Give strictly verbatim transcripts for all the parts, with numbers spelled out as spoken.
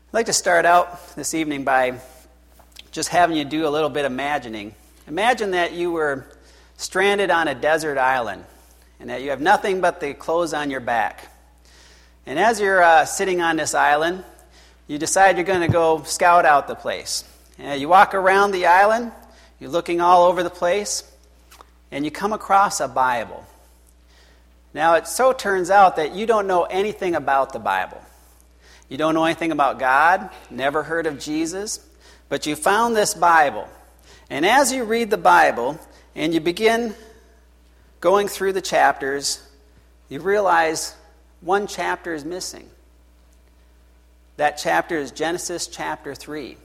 I'd like to start out this evening by just having you do a little bit of imagining. Imagine that you were stranded on a desert island and that you have nothing but the clothes on your back. And as you're uh, sitting on this island, you decide you're going to go scout out the place. And you walk around the island, you're looking all over the place, and you come across a Bible. Now, it so turns out that you don't know anything about the Bible. You don't know anything about God, never heard of Jesus, but you found this Bible. And as you read the Bible and you begin going through the chapters, you realize one chapter is missing. That chapter is Genesis chapter three.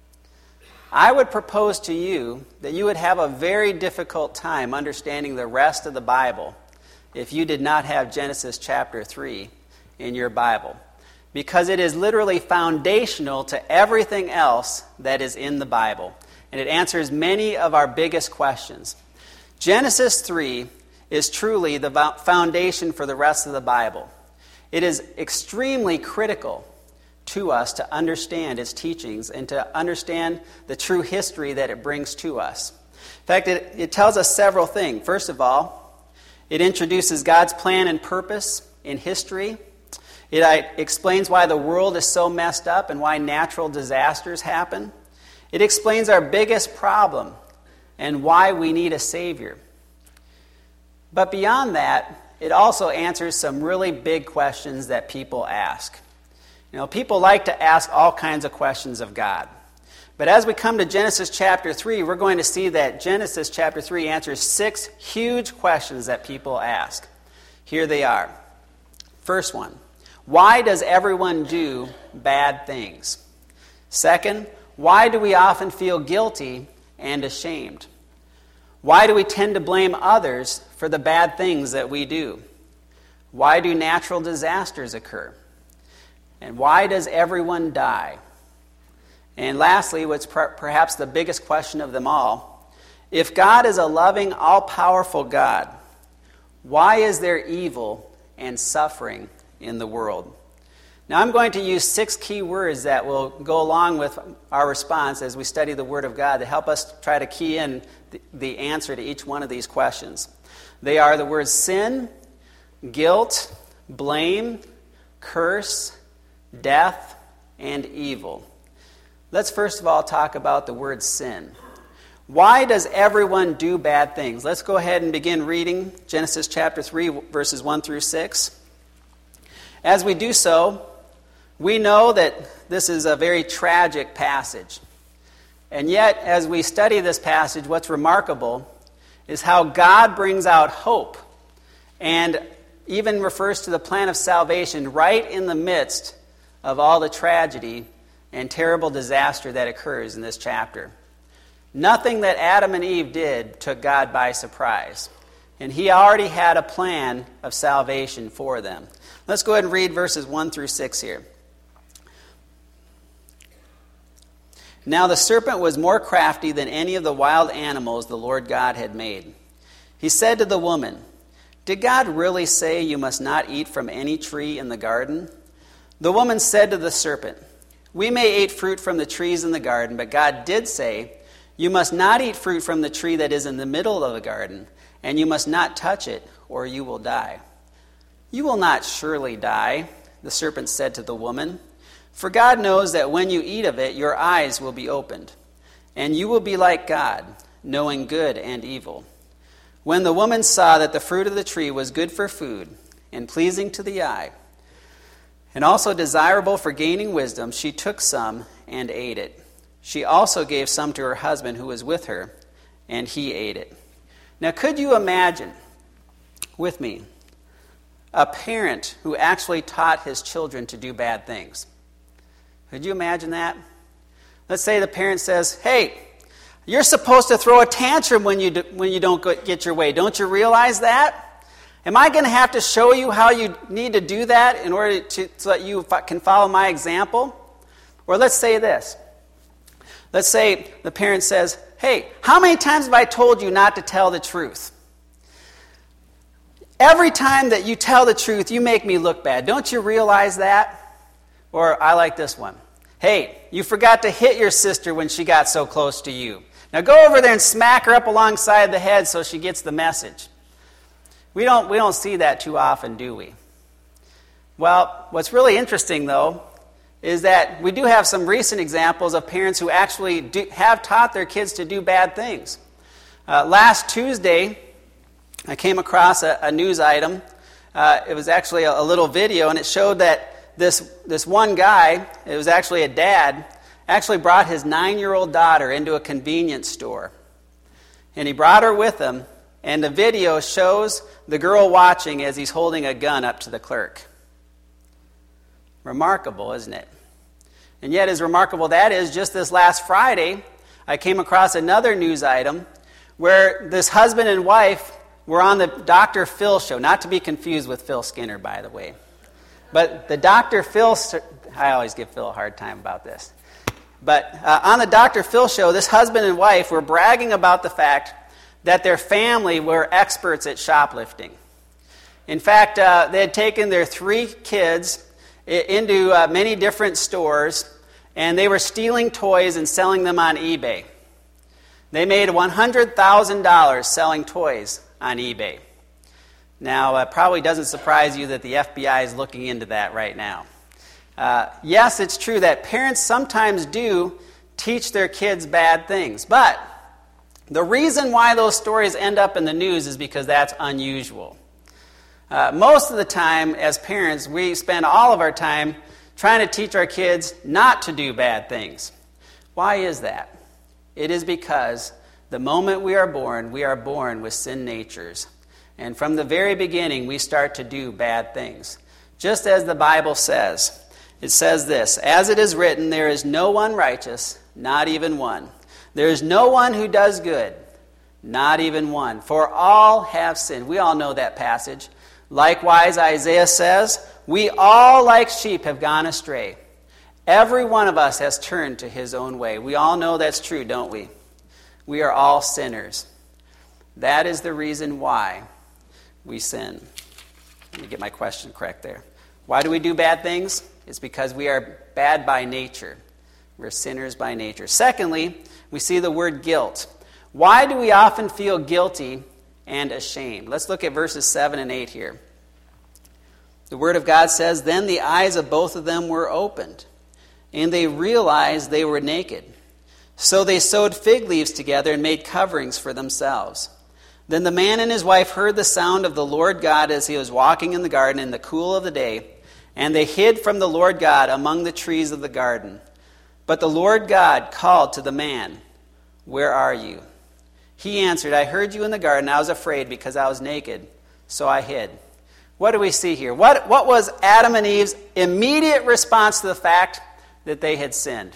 I would propose to you that you would have a very difficult time understanding the rest of the Bible if you did not have Genesis chapter three in your Bible, because it is literally foundational to everything else that is in the Bible, and it answers many of our biggest questions. Genesis three is truly the foundation for the rest of the Bible. It is extremely critical to us to understand its teachings and to understand the true history that it brings to us. In fact, it, it tells us several things. First of all, it introduces God's plan and purpose in history. It uh, explains why the world is so messed up and why natural disasters happen. It explains our biggest problem and why we need a Savior. But beyond that, it also answers some really big questions that people ask. You know, people like to ask all kinds of questions of God. But as we come to Genesis chapter three, we're going to see that Genesis chapter three answers six huge questions that people ask. Here they are. First one, why does everyone do bad things? Second, why do we often feel guilty and ashamed? Why do we tend to blame others for the bad things that we do? Why do natural disasters occur? And why does everyone die? And lastly, what's per- perhaps the biggest question of them all, if God is a loving, all-powerful God, why is there evil and suffering in the world? Now, I'm going to use six key words that will go along with our response as we study the Word of God to help us try to key in the, the answer to each one of these questions. They are the words sin, guilt, blame, curse, death, and evil. Let's first of all talk about the word sin. Why does everyone do bad things? Let's go ahead and begin reading Genesis chapter three, verses one through six. As we do so, we know that this is a very tragic passage. And yet, as we study this passage, what's remarkable is how God brings out hope and even refers to the plan of salvation right in the midst of all the tragedy and terrible disaster that occurs in this chapter. Nothing that Adam and Eve did took God by surprise, and he already had a plan of salvation for them. Let's go ahead and read verses one through six here. Now the serpent was more crafty than any of the wild animals the Lord God had made. He said to the woman, "Did God really say you must not eat from any tree in the garden?" The woman said to the serpent, "We may eat fruit from the trees in the garden, but God did say, you must not eat fruit from the tree that is in the middle of the garden, and you must not touch it, or you will die." "You will not surely die," the serpent said to the woman, "for God knows that when you eat of it, your eyes will be opened, and you will be like God, knowing good and evil." When the woman saw that the fruit of the tree was good for food, and pleasing to the eye, and also desirable for gaining wisdom, she took some and ate it. She also gave some to her husband who was with her, and he ate it. Now, could you imagine with me a parent who actually taught his children to do bad things? Could you imagine that? Let's say the parent says, "Hey, you're supposed to throw a tantrum when you do, when you don't get your way. Don't you realize that? Am I going to have to show you how you need to do that in order to so that you can follow my example?" Or let's say this. Let's say the parent says, "Hey, how many times have I told you not to tell the truth? Every time that you tell the truth, you make me look bad. Don't you realize that?" Or I like this one. Hey, you forgot to hit your sister when she got so close to you. Now go over there and smack her up alongside the head so she gets the message. We don't, we don't see that too often, do we? Well, what's really interesting, though, is that we do have some recent examples of parents who actually do, have taught their kids to do bad things. Uh, last Tuesday, I came across a, a news item. Uh, it was actually a, a little video, and it showed that this, this one guy, it was actually a dad, actually brought his nine-year-old daughter into a convenience store. And he brought her with him, and the video shows the girl watching as he's holding a gun up to the clerk. Remarkable, isn't it? And yet, as remarkable that is, just this last Friday, I came across another news item where this husband and wife were on the Doctor Phil show, not to be confused with Phil Skinner, by the way. But the Doctor Phil, I always give Phil a hard time about this. But uh, on the Doctor Phil show, this husband and wife were bragging about the fact that their family were experts at shoplifting. In fact, uh, they had taken their three kids into uh, many different stores, and they were stealing toys and selling them on eBay. They made one hundred thousand dollars selling toys on eBay. Now, it probably doesn't surprise you that the F B I is looking into that right now. Uh, yes, it's true that parents sometimes do teach their kids bad things, but the reason why those stories end up in the news is because that's unusual. Uh, most of the time, as parents, we spend all of our time trying to teach our kids not to do bad things. Why is that? It is because the moment we are born, we are born with sin natures. And from the very beginning, we start to do bad things. Just as the Bible says. It says this, "As it is written, there is no one righteous, not even one. There is no one who does good, not even one. For all have sinned." We all know that passage. Likewise, Isaiah says, "We all like sheep have gone astray. Every one of us has turned to his own way." We all know that's true, don't we? We are all sinners. That is the reason why we sin. Let me get my question correct there. Why do we do bad things? It's because we are bad by nature. We're sinners by nature. Secondly, we see the word guilt. Why do we often feel guilty and ashamed? Let's look at verses seven and eight here. The Word of God says, "Then the eyes of both of them were opened, and they realized they were naked. So they sewed fig leaves together and made coverings for themselves. Then the man and his wife heard the sound of the Lord God as he was walking in the garden in the cool of the day, and they hid from the Lord God among the trees of the garden. But the Lord God called to the man, 'Where are you?' He answered, 'I heard you in the garden. I was afraid because I was naked, so I hid.'" What do we see here? What, what was Adam and Eve's immediate response to the fact that they had sinned?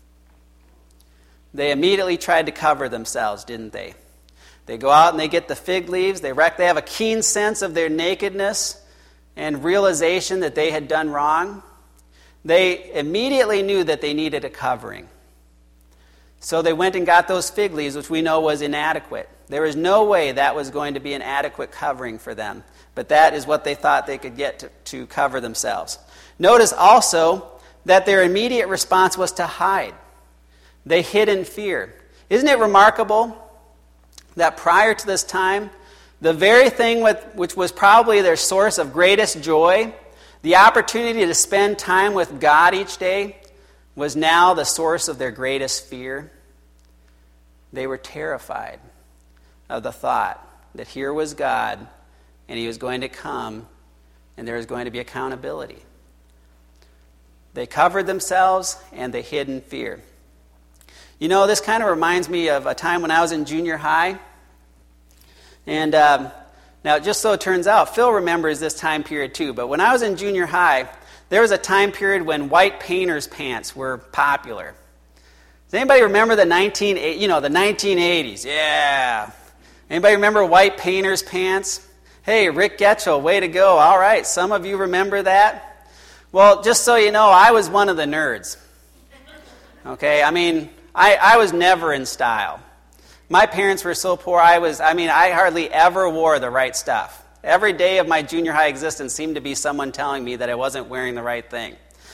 They immediately tried to cover themselves, didn't they? They go out and they get the fig leaves. They, rec- they have a keen sense of their nakedness and realization that they had done wrong. They immediately knew that they needed a covering. So they went and got those fig leaves, which we know was inadequate. There was no way that was going to be an adequate covering for them. But that is what they thought they could get to, to cover themselves. Notice also that their immediate response was to hide. They hid in fear. Isn't it remarkable that prior to this time, the very thing with, which was probably their source of greatest joy, the opportunity to spend time with God each day, was now the source of their greatest fear? They were terrified of the thought that here was God, and he was going to come, and there was going to be accountability. They covered themselves, and they hid in fear. You know, this kind of reminds me of a time when I was in junior high. And um, now, just so it turns out, Phil remembers this time period too. But when I was in junior high, there was a time period when white painters' pants were popular. Does anybody remember the nineteen you know the nineteen eighties? Yeah. Anybody remember white painters' pants? Hey, Rick Getchell, way to go. All right, some of you remember that. Well, just so you know, I was one of the nerds. Okay, I mean, I, I was never in style. My parents were so poor, I was, I mean, I hardly ever wore the right stuff. Every day of my junior high existence seemed to be someone telling me that I wasn't wearing the right thing.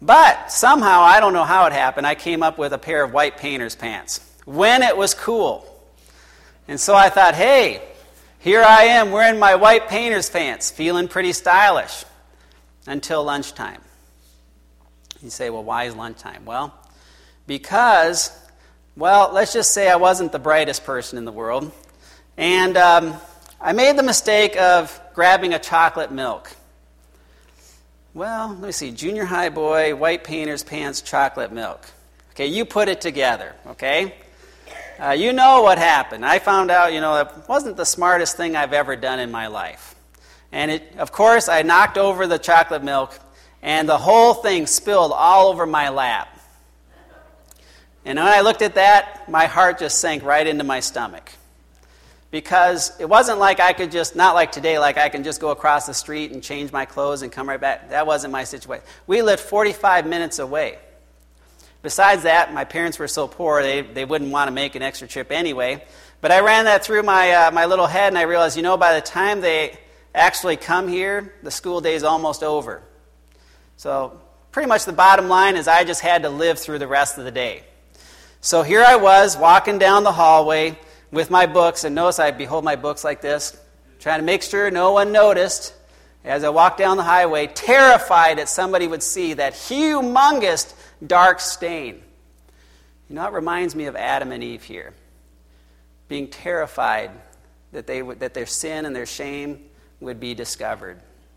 But somehow, I don't know how it happened, I came up with a pair of white painter's pants when it was cool. And so I thought, hey, here I am wearing my white painter's pants, feeling pretty stylish, until lunchtime. You say, well, why is lunchtime? Well, because, well, let's just say I wasn't the brightest person in the world. And um, I made the mistake of grabbing a chocolate milk. Well, let me see, junior high boy, white painter's pants, chocolate milk. Okay, you put it together, okay? Uh, you know what happened. I found out, you know, it wasn't the smartest thing I've ever done in my life. And, it, of course, I knocked over the chocolate milk, and the whole thing spilled all over my lap. And when I looked at that, my heart just sank right into my stomach. Because it wasn't like I could just, not like today, like I can just go across the street and change my clothes and come right back. That wasn't my situation. We lived forty-five minutes away. Besides that, my parents were so poor, they, they wouldn't want to make an extra trip anyway. But I ran that through my, uh, my little head, and I realized, you know, by the time they actually come here, the school day is almost over. So pretty much the bottom line is I just had to live through the rest of the day. So here I was, walking down the hallway with my books, and notice I behold my books like this, trying to make sure no one noticed as I walked down the highway, terrified that somebody would see that humongous dark stain. You know, it reminds me of Adam and Eve here, being terrified that they would, that their sin and their shame would be discovered.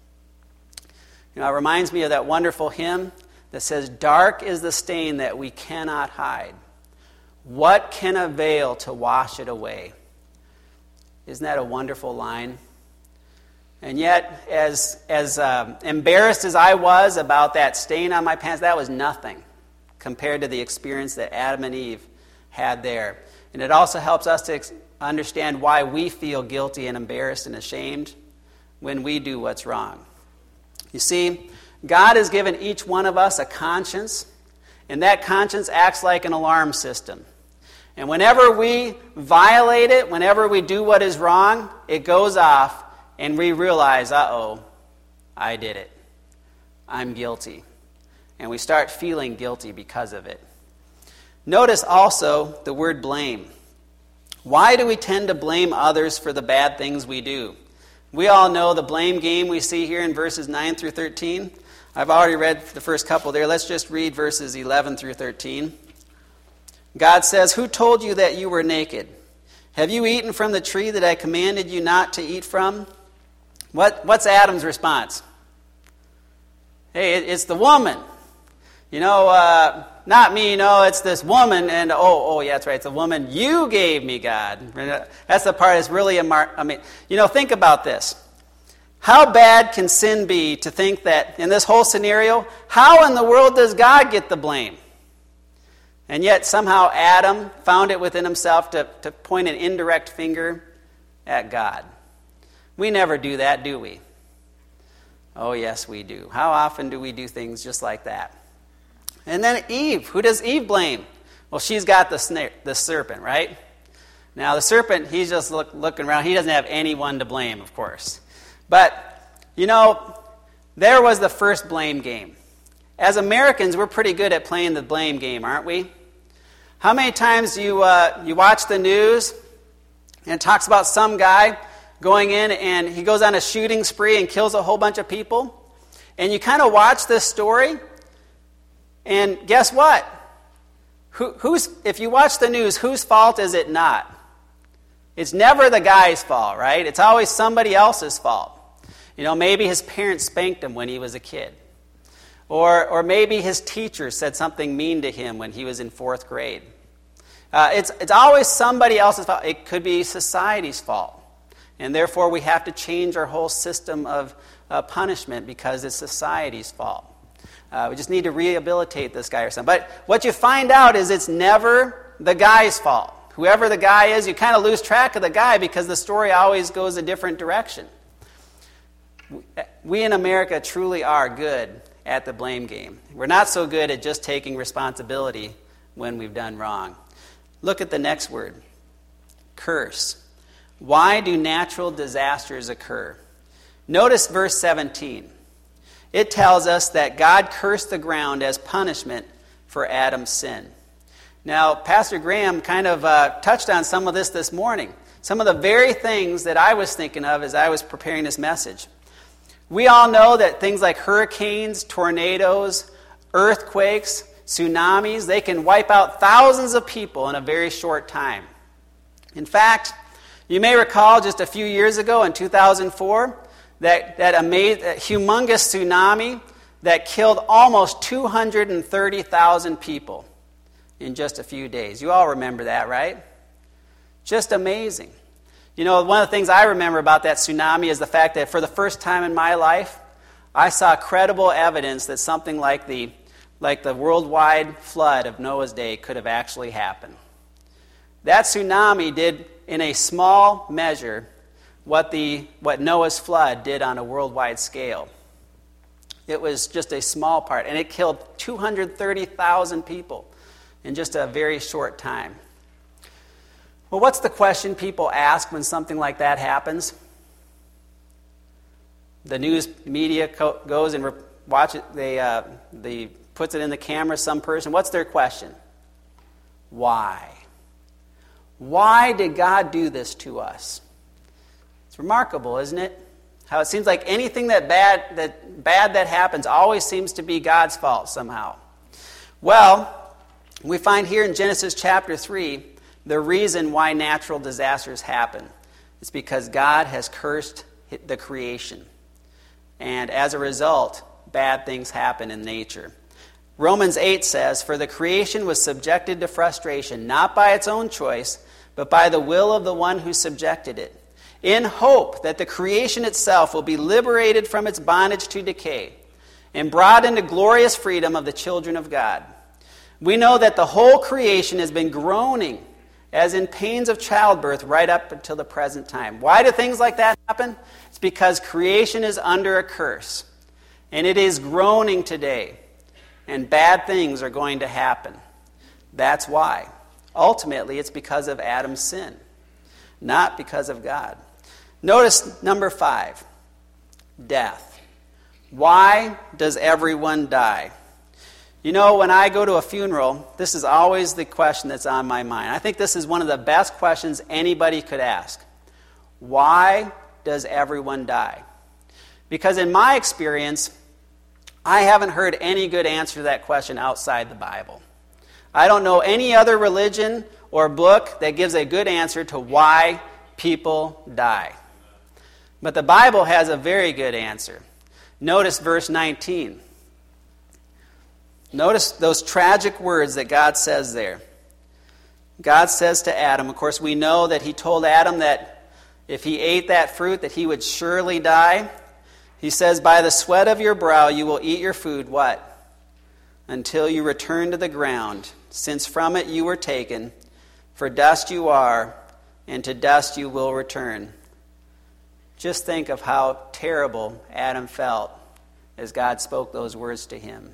You know, it reminds me of that wonderful hymn that says, "Dark is the stain that we cannot hide. What can avail to wash it away?" Isn't that a wonderful line? And yet, as, as um, embarrassed as I was about that stain on my pants, that was nothing compared to the experience that Adam and Eve had there. And it also helps us to ex- understand why we feel guilty and embarrassed and ashamed when we do what's wrong. You see, God has given each one of us a conscience, and that conscience acts like an alarm system. And whenever we violate it, whenever we do what is wrong, it goes off, and we realize, uh-oh, I did it. I'm guilty. And we start feeling guilty because of it. Notice also the word blame. Why do we tend to blame others for the bad things we do? We all know the blame game we see here in verses nine through thirteen. I've already read the first couple there. Let's just read verses eleven through thirteen. God says, "Who told you that you were naked? Have you eaten from the tree that I commanded you not to eat from?" What, what's Adam's response? Hey, it, it's the woman. You know, uh, not me, no, it's this woman. And, oh, oh, yeah, that's right, it's the woman you gave me, God. That's the part that's really, a mar- I mean, you know, think about this. How bad can sin be to think that in this whole scenario, how in the world does God get the blame? And yet somehow Adam found it within himself to, to point an indirect finger at God. We never do that, do we? Oh, yes, we do. How often do we do things just like that? And then Eve. Who does Eve blame? Well, she's got the snake, the serpent, right? Now, the serpent, he's just look, looking around. He doesn't have anyone to blame, of course. But, you know, there was the first blame game. As Americans, we're pretty good at playing the blame game, aren't we? How many times do you, uh, you watch the news and it talks about some guy going in and he goes on a shooting spree and kills a whole bunch of people? And you kind of watch this story, and guess what? Who, who's, if you watch the news, whose fault is it not? It's never the guy's fault, right? It's always somebody else's fault. You know, maybe his parents spanked him when he was a kid. Or, or maybe his teacher said something mean to him when he was in fourth grade. Uh, it's, it's always somebody else's fault. It could be society's fault. And therefore, we have to change our whole system of uh, punishment because it's society's fault. Uh, we just need to rehabilitate this guy or something. But what you find out is it's never the guy's fault. Whoever the guy is, you kind of lose track of the guy because the story always goes a different direction. We in America truly are good at the blame game. We're not so good at just taking responsibility when we've done wrong. Look at the next word. Curse. Why do natural disasters occur? Notice verse seventeen. it tells us that God cursed the ground as punishment for Adam's sin. Now, Pastor Graham kind of uh, touched on some of this this morning. Some of the very things that I was thinking of as I was preparing this message. We all know that things like hurricanes, tornadoes, earthquakes, tsunamis, they can wipe out thousands of people in a very short time. In fact, you may recall just a few years ago in two thousand four, that, that, amazing, that humongous tsunami that killed almost two hundred thirty thousand people in just a few days. You all remember that, right? Just amazing. You know, one of the things I remember about that tsunami is the fact that for the first time in my life, I saw credible evidence that something like the, like the worldwide flood of Noah's day could have actually happened. That tsunami did, in a small measure, what, the, what Noah's flood did on a worldwide scale. It was just a small part, and it killed two hundred thirty thousand people in just a very short time. Well, what's the question people ask when something like that happens? The news media co- goes and re- watch it. They, uh, they puts it in the camera. Some person. What's their question? Why? Why did God do this to us? It's remarkable, isn't it? How it seems like anything that bad that bad that happens always seems to be God's fault somehow. Well, we find here in Genesis chapter three the reason why natural disasters happen. It's because God has cursed the creation. And as a result, bad things happen in nature. Romans eight says, "For the creation was subjected to frustration, not by its own choice, but by the will of the one who subjected it, in hope that the creation itself will be liberated from its bondage to decay and brought into glorious freedom of the children of God. We know that the whole creation has been groaning as in pains of childbirth right up until the present time." Why do things like that happen? It's because creation is under a curse, and it is groaning today, and bad things are going to happen. That's why. Ultimately, it's because of Adam's sin, not because of God. Notice number five, death. Why does everyone die? You know, when I go to a funeral, this is always the question that's on my mind. I think this is one of the best questions anybody could ask. Why does everyone die? Because in my experience, I haven't heard any good answer to that question outside the Bible. I don't know any other religion or book that gives a good answer to why people die. But the Bible has a very good answer. Notice verse nineteen. Notice those tragic words that God says there. God says to Adam, of course, we know that he told Adam that if he ate that fruit, that he would surely die. He says, "By the sweat of your brow you will eat your food," what? "Until you return to the ground, since from it you were taken. For dust you are, and to dust you will return." Just think of how terrible Adam felt as God spoke those words to him.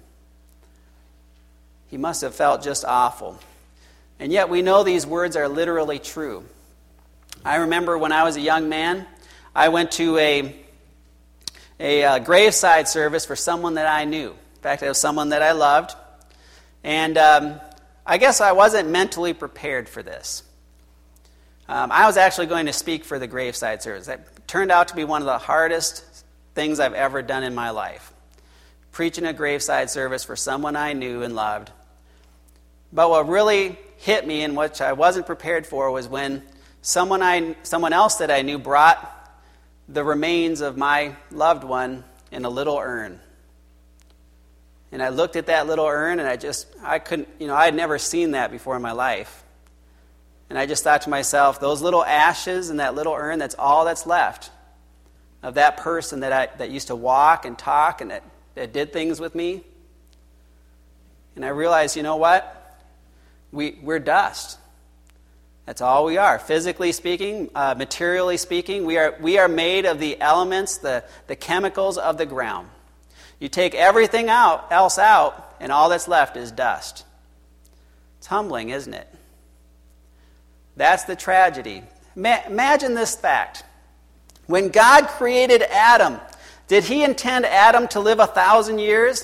He must have felt just awful. And yet we know these words are literally true. I remember when I was a young man, I went to a, a, a graveside service for someone that I knew. In fact, it was someone that I loved. And um, I guess I wasn't mentally prepared for this. Um, I was actually going to speak for the graveside service. It turned out to be one of the hardest things I've ever done in my life. Preaching a graveside service for someone I knew and loved. But what really hit me and which I wasn't prepared for was when someone I, someone else that I knew brought the remains of my loved one in a little urn. And I looked at that little urn and I just, I couldn't, you know, I had never seen that before in my life. And I just thought to myself, those little ashes in that little urn, that's all that's left of that person that I, that used to walk and talk and that, that did things with me. And I realized, you know what? We, we're dust. That's all we are. Physically speaking, uh, materially speaking, we are, we are made of the elements, the, the chemicals of the ground. You take everything out, else out, and all that's left is dust. It's humbling, isn't it? That's the tragedy. Ma- imagine this fact. When God created Adam Did he intend Adam to live a thousand years?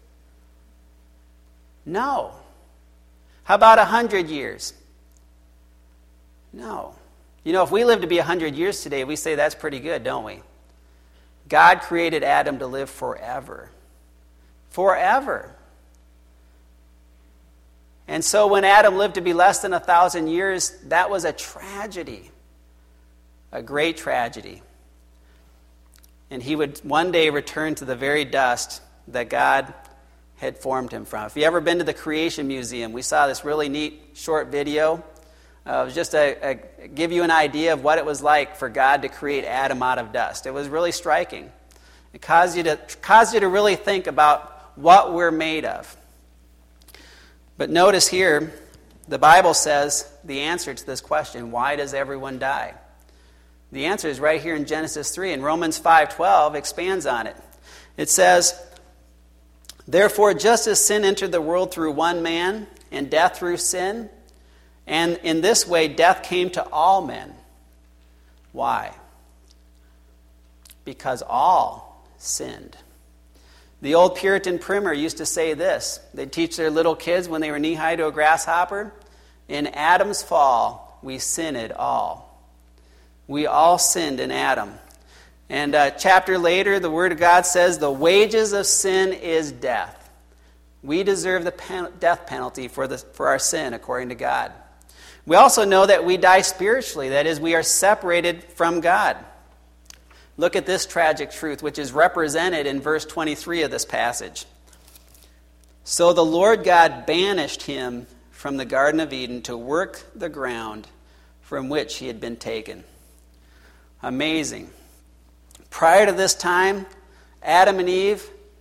No. How about a hundred years? No. You know, if we live to be a hundred years today, we say that's pretty good, don't we? God created Adam to live forever. Forever. And so when Adam lived to be less than a thousand years, that was a tragedy. A great tragedy. And he would one day return to the very dust that God had formed him from. If you ever been to the Creation Museum, we saw this really neat short video. Uh, it was just a, a give you an idea of what it was like for God to create Adam out of dust. It was really striking. It caused you to caused you to really think about what we're made of. But notice here, the Bible says the answer to this question: why does everyone die? The answer is right here in Genesis three, and Romans five twelve expands on it. It says, "Therefore, just as sin entered the world through one man, and death through sin, and in this way death came to all men." Why? Because all sinned. The old Puritan primer used to say this. They'd teach their little kids when they were knee-high to a grasshopper, "In Adam's fall, we sinned all." We all sinned in Adam. And a chapter later, the Word of God says, "The wages of sin is death." We deserve the pen- death penalty for, the, for our sin, according to God. We also know that we die spiritually. That is, we are separated from God. Look at this tragic truth, which is represented in verse twenty-three of this passage. "So the Lord God banished him from the Garden of Eden to work the ground from which he had been taken." Amazing. Prior to this time, Adam and Eve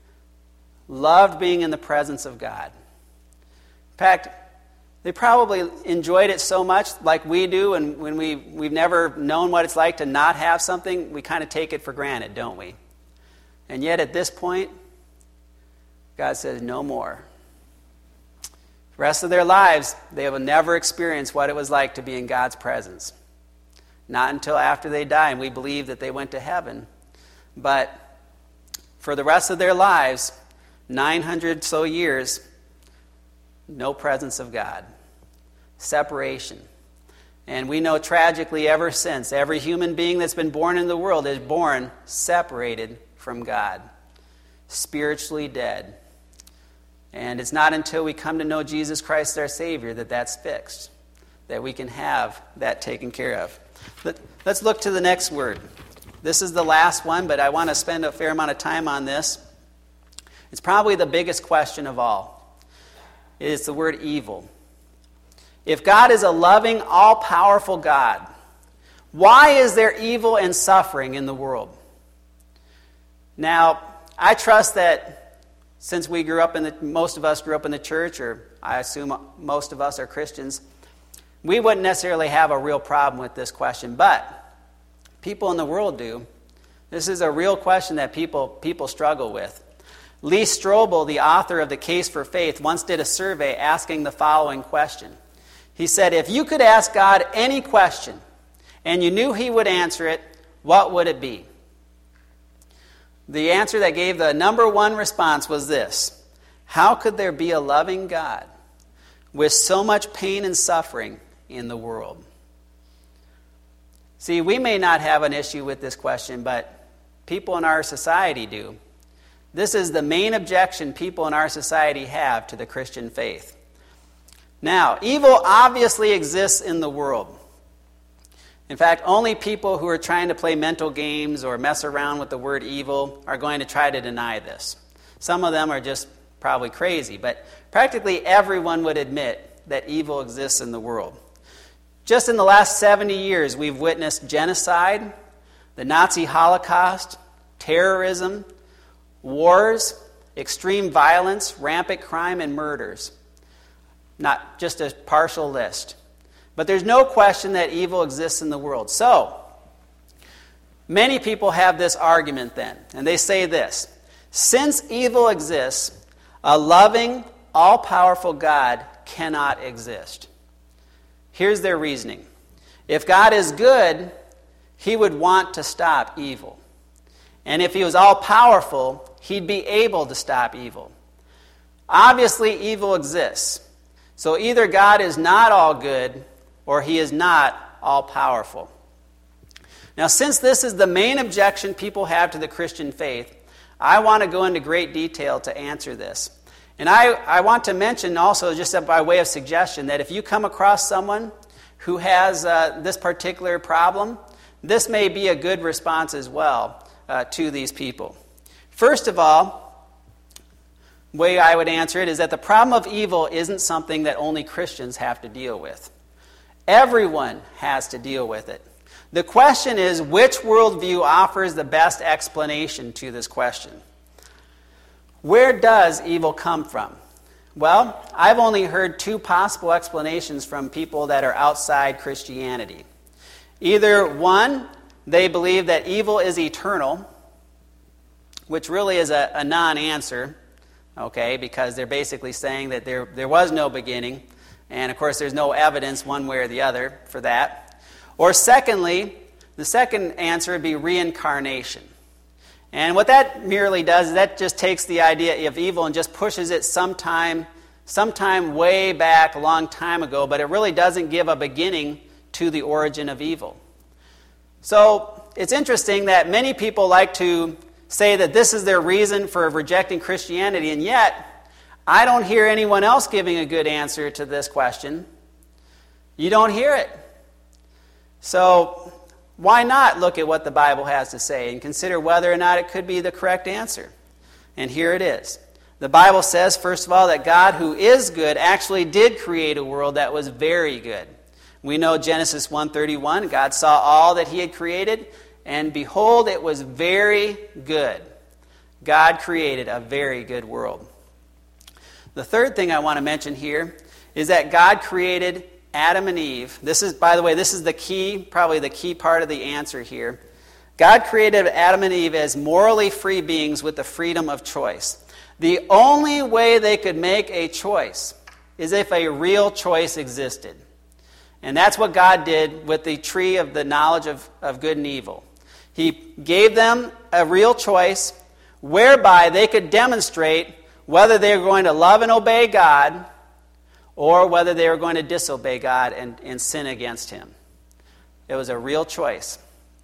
loved being in the presence of God. In fact, they probably enjoyed it so much like we do, and when we, we've never known what it's like to not have something, we kind of take it for granted, don't we? And yet at this point, God says, no more. The rest of their lives, they will never experience what it was like to be in God's presence. Not until after they die, and we believe that they went to heaven. But for the rest of their lives, nine hundred so years, no presence of God. Separation. And we know tragically ever since, every human being that's been born in the world is born separated from God. Spiritually dead. And it's not until we come to know Jesus Christ our Savior that that's fixed. That we can have that taken care of. Let's look to the next word. This is the last one, but I want to spend a fair amount of time on this. It's probably the biggest question of all. It is the word evil. If God is a loving, all-powerful God, why is there evil and suffering in the world? Now, I trust that since we grew up in the, most of us grew up in the church, or I assume most of us are Christians, we wouldn't necessarily have a real problem with this question, but people in the world do. This is a real question that people, people struggle with. Lee Strobel, the author of The Case for Faith, once did a survey asking the following question. He said, if you could ask God any question and you knew he would answer it, what would it be? The answer that gave the number one response was this: how could there be a loving God with so much pain and suffering in the world? See, we may not have an issue with this question, but people in our society do. This is the main objection people in our society have to the Christian faith. Now, evil obviously exists in the world. In fact, only people who are trying to play mental games or mess around with the word evil are going to try to deny this. Some of them are just probably crazy, but practically everyone would admit that evil exists in the world. Just in the last seventy years, we've witnessed genocide, the Nazi Holocaust, terrorism, wars, extreme violence, rampant crime, and murders. Not just a partial list. But there's no question that evil exists in the world. So, many people have this argument then, and they say this: since evil exists, a loving, all-powerful God cannot exist. Here's their reasoning. If God is good, he would want to stop evil. And if he was all-powerful, he'd be able to stop evil. Obviously, evil exists. So either God is not all good, or he is not all-powerful. Now, since this is the main objection people have to the Christian faith, I want to go into great detail to answer this. And I, I want to mention also, just by way of suggestion, that if you come across someone who has uh, this particular problem, this may be a good response as well uh, to these people. First of all, the way I would answer it is that the problem of evil isn't something that only Christians have to deal with. Everyone has to deal with it. The question is, which worldview offers the best explanation to this question? Where does evil come from? Well, I've only heard two possible explanations from people that are outside Christianity. Either one, they believe that evil is eternal, which really is a, a non-answer, okay, because they're basically saying that there, there was no beginning, and of course there's no evidence one way or the other for that. Or secondly, the second answer would be reincarnation. And what that merely does is that just takes the idea of evil and just pushes it sometime, sometime way back a long time ago, but it really doesn't give a beginning to the origin of evil. So it's interesting that many people like to say that this is their reason for rejecting Christianity, and yet I don't hear anyone else giving a good answer to this question. You don't hear it. So why not look at what the Bible has to say and consider whether or not it could be the correct answer? And here it is. The Bible says, first of all, that God, who is good, actually did create a world that was very good. We know Genesis one thirty-one, God saw all that he had created, and behold, it was very good. God created a very good world. The third thing I want to mention here is that God created Adam and Eve. This is, by the way, this is the key, probably the key part of the answer here. God created Adam and Eve as morally free beings with the freedom of choice. The only way they could make a choice is if a real choice existed. And that's what God did with the tree of the knowledge of, of good and evil. He gave them a real choice whereby they could demonstrate whether they were going to love and obey God or whether they were going to disobey God and, and sin against him. It was a real choice.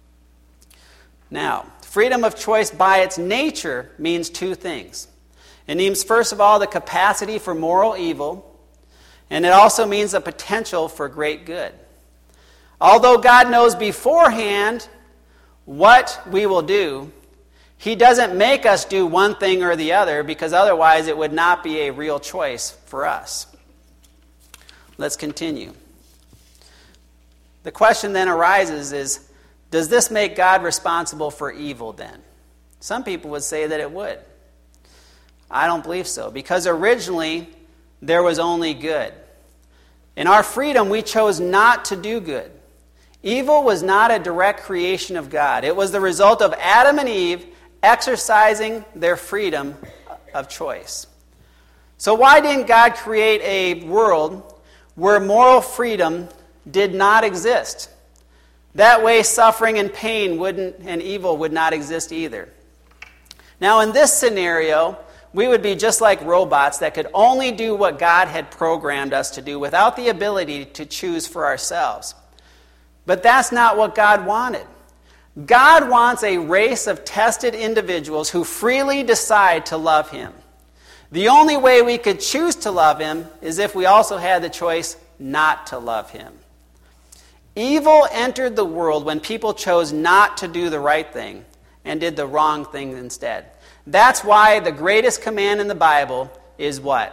Now, freedom of choice by its nature means two things. It means, first of all, the capacity for moral evil, and it also means the potential for great good. Although God knows beforehand what we will do, he doesn't make us do one thing or the other, because otherwise it would not be a real choice for us. Let's continue. The question then arises is, does this make God responsible for evil then? Some people would say that it would. I don't believe so, because originally there was only good. In our freedom, we chose not to do good. Evil was not a direct creation of God. It was the result of Adam and Eve exercising their freedom of choice. So why didn't God create a world where moral freedom did not exist? That way suffering and pain wouldn't, and evil would not exist either. Now in this scenario, we would be just like robots that could only do what God had programmed us to do without the ability to choose for ourselves. But that's not what God wanted. God wants a race of tested individuals who freely decide to love him. The only way we could choose to love him is if we also had the choice not to love him. Evil entered the world when people chose not to do the right thing and did the wrong thing instead. That's why the greatest command in the Bible is what?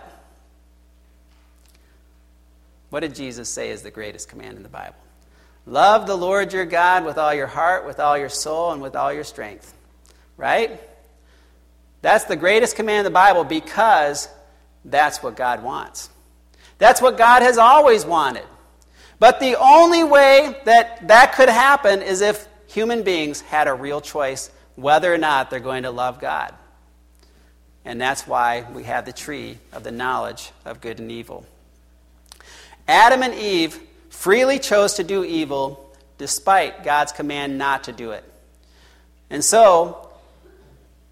What did Jesus say is the greatest command in the Bible? Love the Lord your God with all your heart, with all your soul, and with all your strength. Right? That's the greatest command in the Bible because that's what God wants. That's what God has always wanted. But the only way that that could happen is if human beings had a real choice whether or not they're going to love God. And that's why we have the tree of the knowledge of good and evil. Adam and Eve freely chose to do evil despite God's command not to do it. And so,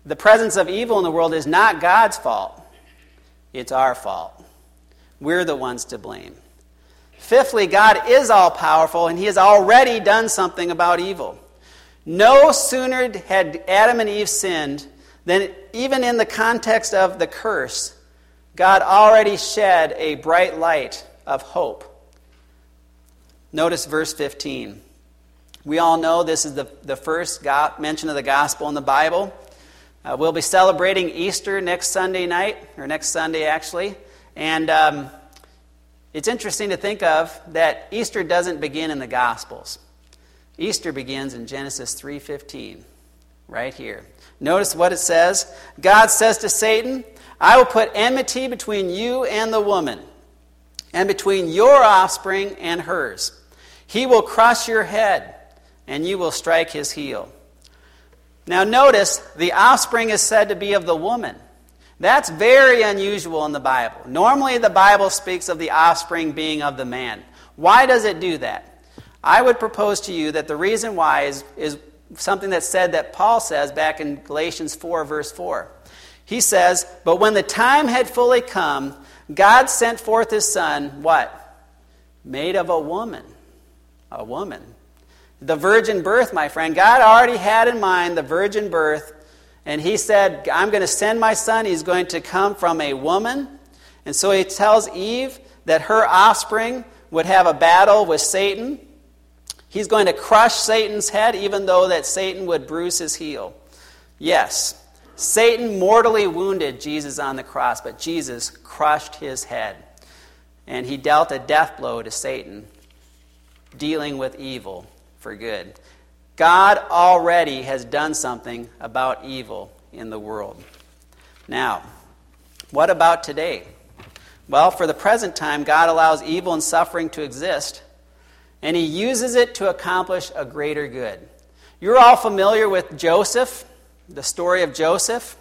the presence of evil in the world is not God's fault. It's our fault. We're the ones to blame. Fifthly, God is all-powerful, and he has already done something about evil. No sooner had Adam and Eve sinned than, even in the context of the curse, God already shed a bright light of hope. Notice verse fifteen. We all know this is the, the first go- mention of the gospel in the Bible. Uh, we'll be celebrating Easter next Sunday night, or next Sunday actually. And um, it's interesting to think of that Easter doesn't begin in the Gospels. Easter begins in Genesis three fifteen, right here. Notice what it says. God says to Satan, I will put enmity between you and the woman, and between your offspring and hers. He will crush your head, and you will strike his heel. Now notice, the offspring is said to be of the woman. That's very unusual in the Bible. Normally the Bible speaks of the offspring being of the man. Why does it do that? I would propose to you that the reason why is, is something that's said that Paul says back in Galatians four, verse four. He says, but when the time had fully come, God sent forth his son, what? Made of a woman. A woman. The virgin birth, my friend. God already had in mind the virgin birth, and he said, I'm going to send my son. He's going to come from a woman. And so he tells Eve that her offspring would have a battle with Satan. He's going to crush Satan's head, even though that Satan would bruise his heel. Yes, Satan mortally wounded Jesus on the cross, but Jesus crushed his head. And he dealt a death blow to Satan, dealing with evil for good. God already has done something about evil in the world. Now, what about today? Well, for the present time, God allows evil and suffering to exist, and he uses it to accomplish a greater good. You're all familiar with Joseph, the story of Joseph.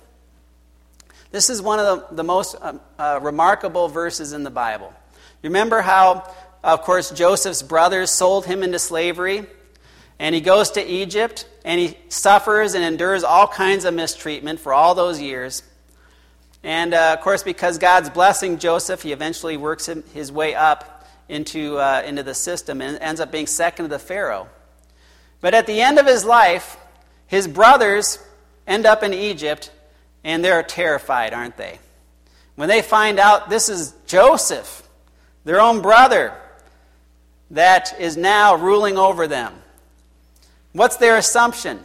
This is one of the, the most uh, uh, remarkable verses in the Bible. Remember how, of course, Joseph's brothers sold him into slavery, and he goes to Egypt, and he suffers and endures all kinds of mistreatment for all those years. And, uh, of course, because God's blessing Joseph, he eventually works him, his way up into, uh, into the system and ends up being second to the Pharaoh. But at the end of his life, his brothers end up in Egypt, and they're terrified, aren't they? When they find out this is Joseph, their own brother, that is now ruling over them. What's their assumption?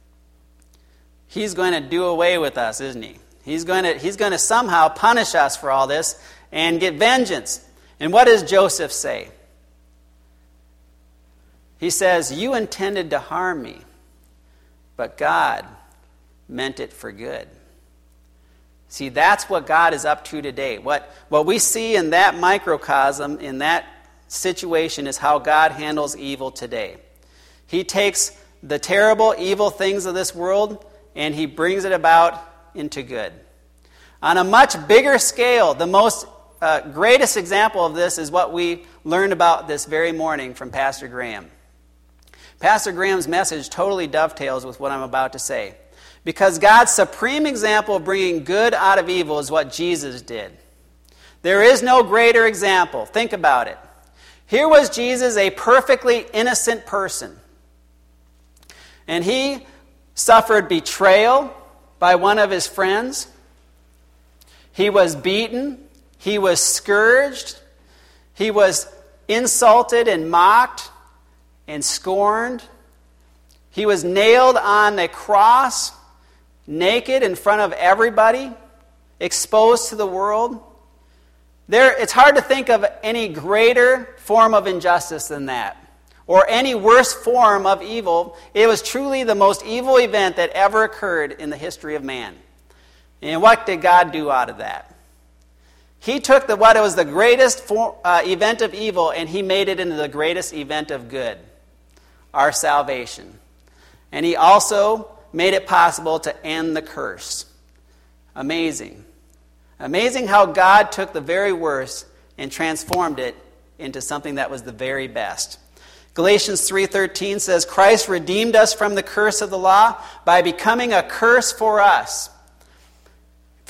He's going to do away with us, isn't he? He's going to, he's going to somehow punish us for all this and get vengeance. And what does Joseph say? He says, you intended to harm me, but God meant it for good. See, that's what God is up to today. What, what we see in that microcosm, in that situation, is how God handles evil today. He takes the terrible, evil things of this world, and he brings it about into good. On a much bigger scale, the most uh, greatest example of this is what we learned about this very morning from Pastor Graham. Pastor Graham's message totally dovetails with what I'm about to say. Because God's supreme example of bringing good out of evil is what Jesus did. There is no greater example. Think about it. Here was Jesus, a perfectly innocent person. And he suffered betrayal by one of his friends. He was beaten. He was scourged. He was insulted and mocked and scorned. He was nailed on a cross, naked in front of everybody, exposed to the world. There, it's hard to think of any greater form of injustice than that, or any worse form of evil. It was truly the most evil event that ever occurred in the history of man. And what did God do out of that? He took the, what was the greatest for, uh, event of evil, and he made it into the greatest event of good, our salvation. And he also made it possible to end the curse. Amazing. Amazing how God took the very worst and transformed it into something that was the very best. Galatians three thirteen says, Christ redeemed us from the curse of the law by becoming a curse for us.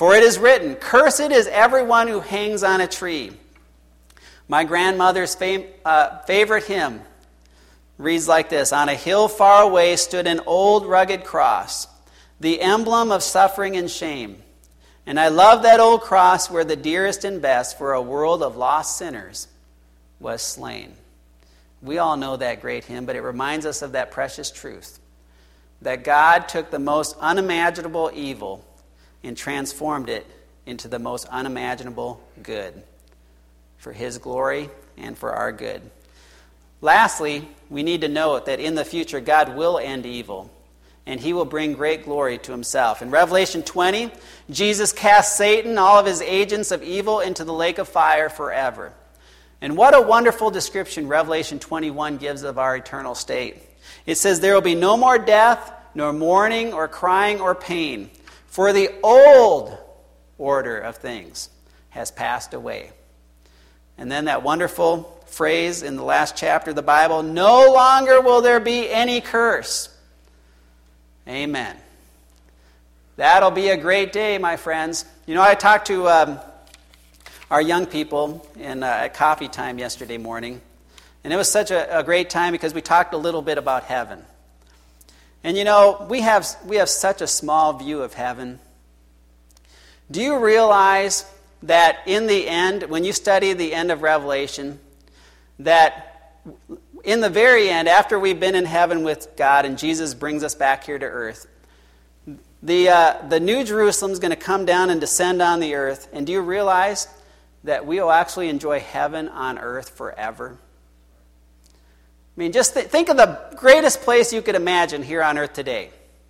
For it is written, cursed is everyone who hangs on a tree. My grandmother's fam- uh, favorite hymn reads like this. On a hill far away stood an old rugged cross, the emblem of suffering and shame. And I love that old cross where the dearest and best for a world of lost sinners was slain. We all know that great hymn, but it reminds us of that precious truth, that God took the most unimaginable evil and transformed it into the most unimaginable good for his glory and for our good. Lastly, we need to note that in the future, God will end evil, and he will bring great glory to himself. In Revelation twenty, Jesus cast Satan, all of his agents of evil, into the lake of fire forever. And what a wonderful description Revelation twenty-one gives of our eternal state. It says, there will be no more death, nor mourning, or crying, or pain, for the old order of things has passed away. And then that wonderful phrase in the last chapter of the Bible, no longer will there be any curse. Amen. That'll be a great day, my friends. You know, I talked to um, our young people in, uh, at coffee time yesterday morning, and it was such a, a great time because we talked a little bit about heaven. And you know, we have we have such a small view of heaven. Do you realize that in the end, when you study the end of Revelation, that in the very end, after we've been in heaven with God and Jesus brings us back here to earth, the uh, the New Jerusalem is going to come down and descend on the earth. And do you realize that we will actually enjoy heaven on earth forever? I mean, just th- think of the greatest place you could imagine here on earth today.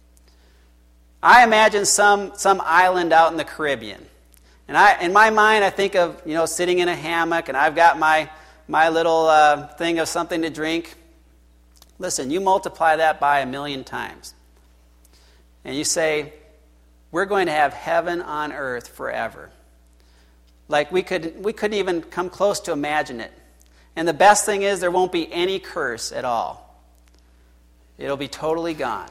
I imagine some some island out in the Caribbean. And I, in my mind, I think of, you know, sitting in a hammock, and I've got my, my little uh, thing of something to drink. Listen, you multiply that by a million times. And you say, we're going to have heaven on earth forever. Like we could we couldn't even come close to imagine it. And the best thing is there won't be any curse at all. It'll be totally gone.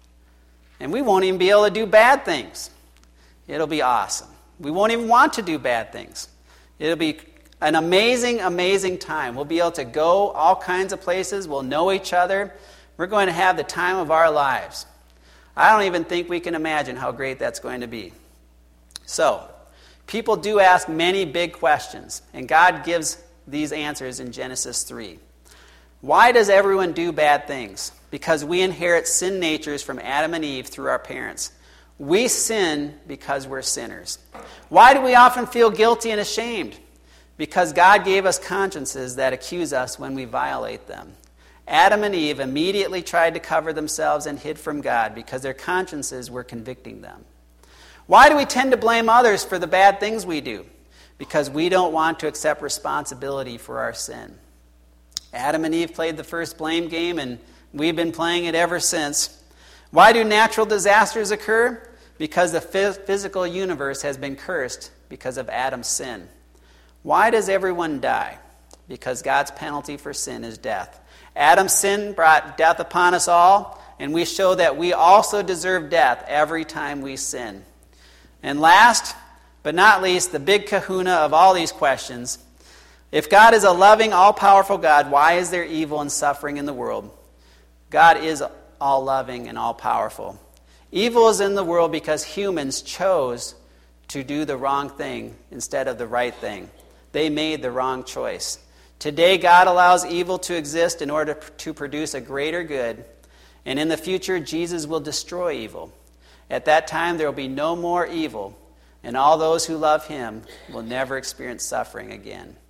And we won't even be able to do bad things. It'll be awesome. We won't even want to do bad things. It'll be an amazing, amazing time. We'll be able to go all kinds of places. We'll know each other. We're going to have the time of our lives. I don't even think we can imagine how great that's going to be. So, people do ask many big questions, and God gives these answers in Genesis three. Why does everyone do bad things? Because we inherit sin natures from Adam and Eve through our parents. We sin because we're sinners. Why do we often feel guilty and ashamed? Because God gave us consciences that accuse us when we violate them. Adam and Eve immediately tried to cover themselves and hid from God because their consciences were convicting them. Why do we tend to blame others for the bad things we do? Because we don't want to accept responsibility for our sin. Adam and Eve played the first blame game, and we've been playing it ever since. Why do natural disasters occur? Because the physical universe has been cursed because of Adam's sin. Why does everyone die? Because God's penalty for sin is death. Adam's sin brought death upon us all, and we show that we also deserve death every time we sin. And last, but not least, the big kahuna of all these questions. If God is a loving, all-powerful God, why is there evil and suffering in the world? God is all-loving and all-powerful. Evil is in the world because humans chose to do the wrong thing instead of the right thing. They made the wrong choice. Today, God allows evil to exist in order to produce a greater good. And in the future, Jesus will destroy evil. At that time, there will be no more evil, and all those who love him will never experience suffering again.